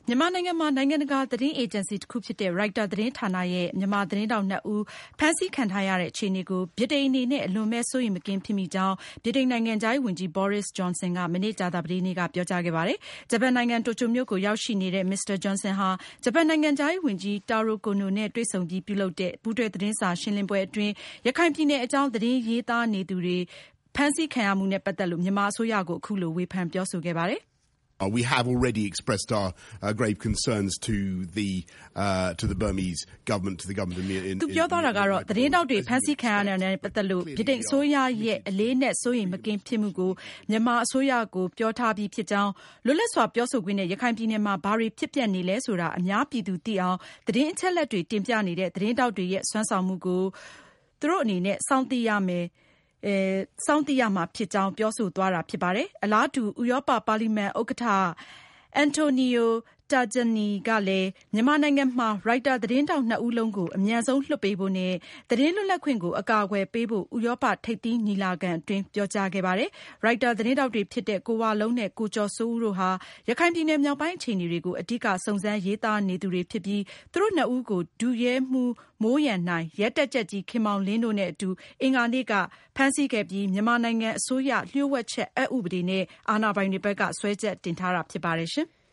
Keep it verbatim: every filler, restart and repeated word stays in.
မြန်မာနိုင်ငံမှာနိုင်ငံတကာသတင်းအေဂျင်စီတစ်ခုဖြစ်တဲ့ ရိုက်တာသတင်းဌာနရဲ့မြန်မာသတင်းထောက်နှစ်ဦးဖမ်းဆီးခံထားရတဲ့အခြေအနေကိုဗြိတိန်အနေနဲ့အလွန်မဲ့စိုးရိမ်မကင်းဖြစ်မိကြောင်းဗြိတိန်နိုင်ငံခြားရေးဝန်ကြီး Boris Johnson ကမနေ့ကြာသပတေးနေ့ကပြောကြားခဲ့ပါတယ်။ဂျပန်နိုင်ငံတိုကျိုမြို့ကိုရောက်ရှိနေတဲ့ မစ္စတာ Johnson ဟာဂျပန်နိုင်ငံခြားရေးဝန်ကြီး Taro Kono နဲ့တွေ့ဆုံပြီးပြုလုပ်တဲ့ပူးတွဲသတင်းစာရှင်းလင်းပွဲအတွင်းရခိုင်ပြည်နယ်အကြောင်းသတင်းရေးသားနေသူတွေဖမ်းဆီးခံရမှုနဲ့ပတ်သက်လို့မြန်မာအစိုးရကိုအခုလိုဝေဖန်ပြောဆိုခဲ့ပါတယ်။ Uh, we have already expressed our uh, grave concerns to the uh, to the Burmese government, to the government in, in, သူပြောသွားတာကတော့သတင်းတောက်တွေဖမ်းဆီးခံရတဲ့ပတ်သက်လို့ဗြိတိန်အစိုးရရဲ့အလေးနဲ့စိုးရိမ်မကင်းဖြစ်မှုကိုမြန်မာအစိုးရကိုပြောထားပြီးဖြစ်ကြောင်းလွတ်လပ်စွာပြောဆိုခွင့်နဲ့ရခိုင်ပြည်နယ်မှာဘာတွေဖြစ်ပျက်နေလဲဆိုတာအများပြည်သူသိအောင်သတင်းအချက်အလက်တွေတင်ပြနေတဲ့သတင်းတောက်တွေရဲ့စွမ်းဆောင်မှုကိုသူတို့အနေနဲ့စောင့်သိရမယ်အဲစောင့်သိရမှာဖြစ်ကြောင်းပြောဆိုသွားတာဖြစ်ပါတယ်။အလားတူဥရောပပါလီမန်ဥက္ကဋ္ဌအန်တိုနီယိုတာဂျာနီကလည်းမြန်မာနိုင်ငံမှာရိုက်တာသတင်းထောက်နှစ်ဦးလုံးကိုအမြန်ဆုံးလွှတ်ပေးဖို့နဲ့သတင်းလွတ်လပ်ခွင့်ကိုအကာအကွယ်ပေးဖို့ဥရောပထိပ်သီးညီလာခံအတွင်းပြောကြားခဲ့ပါတယ်။ရိုက်တာသတင်းထောက်တွေဖြစ်တဲ့ကိုဝလုံးနဲ့ကိုကျော်စိုးဦးတို့ဟာရခိုင်ပြည်နယ်မြောက်ပိုင်းအခြေအနေတွေကိုအဓိကစုံစမ်းရေးသားနေသူတွေဖြစ်ပြီးသူတို့နှစ်ဦးကိုဒုရဲမှူးမိုးရန်နိုင်ရဲတပ်ကြပ်ကြီးခင်မောင်လင်းတို့နဲ့အတူအင်္ဂါနေ့ကဖမ်းဆီးခဲ့ပြီးမြန်မာနိုင်ငံအစိုးရလျှို့ဝှက်ချက်အက်ဥပဒေနဲ့အာဏာပိုင်တွေဘက်ကစွဲချက်တင်ထားတာဖြစ်ပါတယ်ရှင်။